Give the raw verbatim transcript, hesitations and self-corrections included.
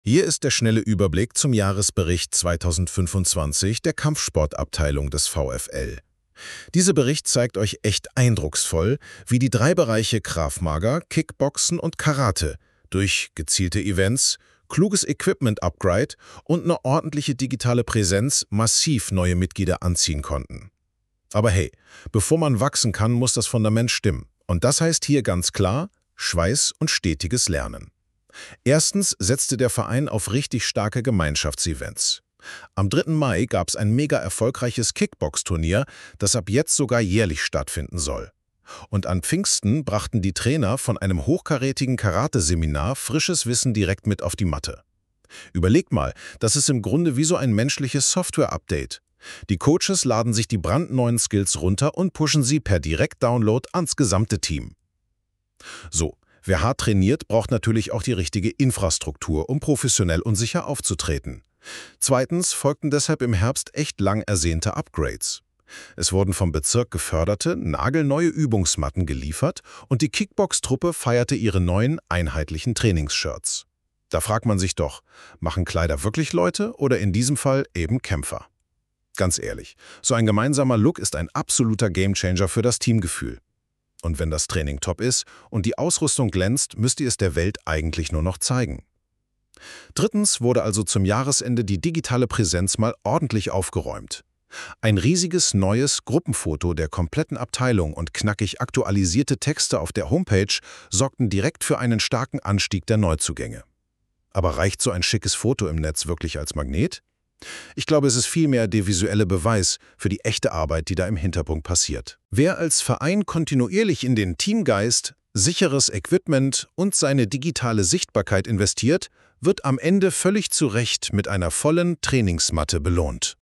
Hier ist der schnelle Überblick zum Jahresbericht zweitausendfünfundzwanzig der Kampfsportabteilung des VfL. Dieser Bericht zeigt euch echt eindrucksvoll, wie die drei Bereiche Krav Maga, Kickboxen und Karate durch gezielte Events, kluges Equipment-Upgrade und eine ordentliche digitale Präsenz massiv neue Mitglieder anziehen konnten. Aber hey, bevor man wachsen kann, muss das Fundament stimmen. Und das heißt hier ganz klar Schweiß und stetiges Lernen. Erstens setzte der Verein auf richtig starke Gemeinschaftsevents. Am dritten Mai gab es ein mega erfolgreiches Kickbox-Turnier, das ab jetzt sogar jährlich stattfinden soll. Und an Pfingsten brachten die Trainer von einem hochkarätigen Karate-Seminar frisches Wissen direkt mit auf die Matte. Überlegt mal, das ist im Grunde wie so ein menschliches Software-Update. Die Coaches laden sich die brandneuen Skills runter und pushen sie per Direkt-Download ans gesamte Team. So, wer hart trainiert, braucht natürlich auch die richtige Infrastruktur, um professionell und sicher aufzutreten. Zweitens folgten deshalb im Herbst echt lang ersehnte Upgrades. Es wurden vom Bezirk geförderte, nagelneue Übungsmatten geliefert und die Kickbox-Truppe feierte ihre neuen, einheitlichen Trainingsshirts. Da fragt man sich doch, machen Kleider wirklich Leute oder in diesem Fall eben Kämpfer? Ganz ehrlich, so ein gemeinsamer Look ist ein absoluter Gamechanger für das Teamgefühl. Und wenn das Training top ist und die Ausrüstung glänzt, müsst ihr es der Welt eigentlich nur noch zeigen. Drittens wurde also zum Jahresende die digitale Präsenz mal ordentlich aufgeräumt. Ein riesiges neues Gruppenfoto der kompletten Abteilung und knackig aktualisierte Texte auf der Homepage sorgten direkt für einen starken Anstieg der Neuzugänge. Aber reicht so ein schickes Foto im Netz wirklich als Magnet? Ich glaube, es ist vielmehr der visuelle Beweis für die echte Arbeit, die da im Hintergrund passiert. Wer als Verein kontinuierlich in den Teamgeist, sicheres Equipment und seine digitale Sichtbarkeit investiert, wird am Ende völlig zu Recht mit einer vollen Trainingsmatte belohnt.